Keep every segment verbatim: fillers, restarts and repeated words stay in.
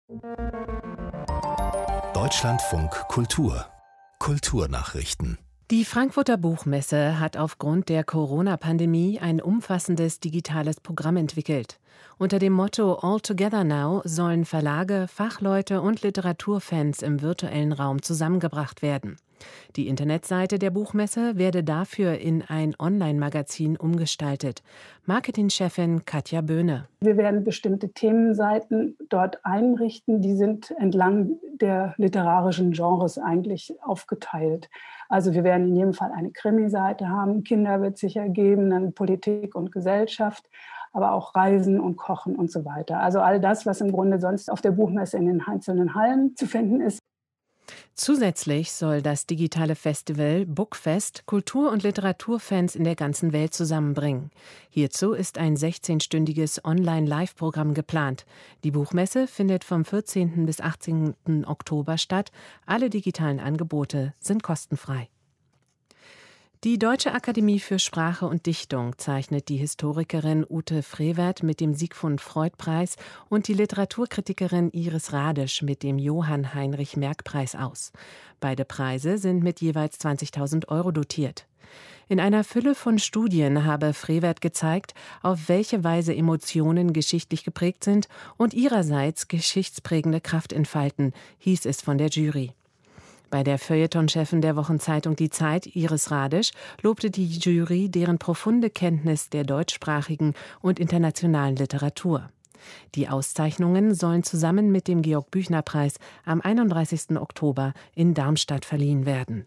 Deutschlandfunk Kultur Kulturnachrichten. Die Frankfurter Buchmesse hat aufgrund der Corona-Pandemie ein umfassendes digitales Programm entwickelt. Unter dem Motto All Together Now sollen Verlage, Fachleute und Literaturfans im virtuellen Raum zusammengebracht werden. Die Internetseite der Buchmesse werde dafür in ein Online-Magazin umgestaltet. Marketingchefin Katja Böhne. Wir werden bestimmte Themenseiten dort einrichten, die sind entlang der literarischen Genres eigentlich aufgeteilt. Also wir werden in jedem Fall eine Krimi-Seite haben, Kinder wird es sicher geben, dann Politik und Gesellschaft, aber auch Reisen und Kochen und so weiter. Also all das, was im Grunde sonst auf der Buchmesse in den einzelnen Hallen zu finden ist. Zusätzlich soll das digitale Festival Bookfest Kultur- und Literaturfans in der ganzen Welt zusammenbringen. Hierzu ist ein sechzehnstündiges Online-Live-Programm geplant. Die Buchmesse findet vom vierzehnten bis achtzehnten Oktober statt. Alle digitalen Angebote sind kostenfrei. Die Deutsche Akademie für Sprache und Dichtung zeichnet die Historikerin Ute Frevert mit dem Sigmund-Freud-Preis und die Literaturkritikerin Iris Radisch mit dem Johann-Heinrich-Merck-Preis aus. Beide Preise sind mit jeweils zwanzigtausend Euro dotiert. In einer Fülle von Studien habe Frevert gezeigt, auf welche Weise Emotionen geschichtlich geprägt sind und ihrerseits geschichtsprägende Kraft entfalten, hieß es von der Jury. Bei der Feuilleton-Chefin der Wochenzeitung Die Zeit, Iris Radisch, lobte die Jury deren profunde Kenntnis der deutschsprachigen und internationalen Literatur. Die Auszeichnungen sollen zusammen mit dem Georg-Büchner-Preis am einunddreißigsten Oktober in Darmstadt verliehen werden.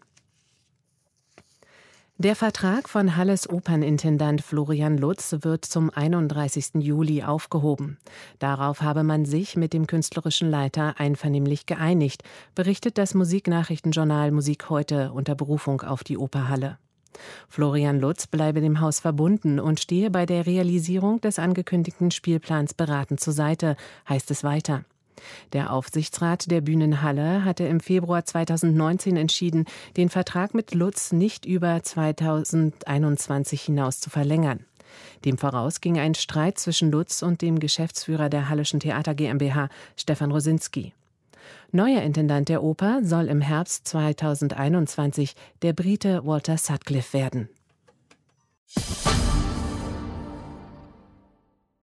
Der Vertrag von Halles Opernintendant Florian Lutz wird zum einunddreißigsten Juli aufgehoben. Darauf habe man sich mit dem künstlerischen Leiter einvernehmlich geeinigt, berichtet das Musiknachrichtenjournal Musik heute unter Berufung auf die Operhalle. Florian Lutz bleibe dem Haus verbunden und stehe bei der Realisierung des angekündigten Spielplans beratend zur Seite, heißt es weiter. Der Aufsichtsrat der Bühnenhalle hatte im Februar zweitausendneunzehn entschieden, den Vertrag mit Lutz nicht über zweitausendeinundzwanzig hinaus zu verlängern. Dem voraus ging ein Streit zwischen Lutz und dem Geschäftsführer der Halleschen Theater GmbH, Stefan Rosinski. Neuer Intendant der Oper soll im Herbst zweitausendeinundzwanzig der Brite Walter Sutcliffe werden.